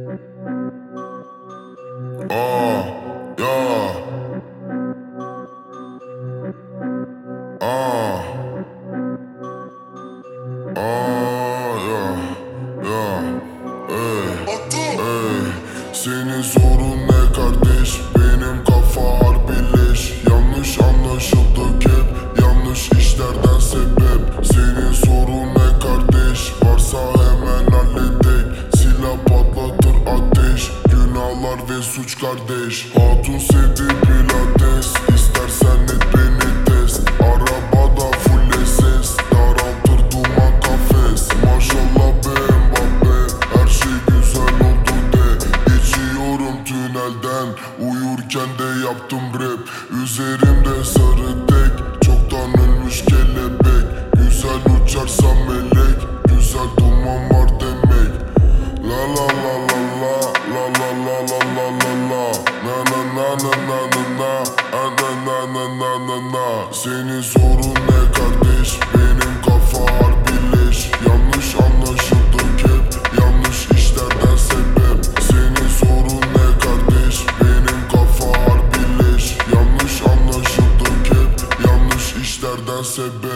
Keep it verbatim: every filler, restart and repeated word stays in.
Ah, yeah. Ah. Ah, yeah. Yeah. Ey, ey. Senin sorun ne kardeş? Benim kafa harbileş. Yanlış anlaşıldık hep. Yanlış işlerden sebep. Senin sorun ne kardeş? Varsa hemen halledek. Silah patlatır ateş. Günahlar ve suç kardeş. Hatun sedi pilates. İstersen et beni test. Arabada full ses. Daraltır duman kafes. Maşallah be Mbappe. Her şey güzel oldu de. Geçiyorum tünelden. Uyurken de yaptım rap. Üzerimde sarı tek. Çoktan ölmüş kelebek. Güzel uçarsan melek. Güzel duman var demek. La la la la la. La la la la la la la. Na na na na na na na. Na na na na na na. Senin sorun ne kardeş? Benim kafa harbileş. Yanlış anlaşıldık hep. Yanlış işlerden sebep. Senin sorun ne kardeş? Benim kafa harbileş. Yanlış anlaşıldık hep. Yanlış işlerden sebep.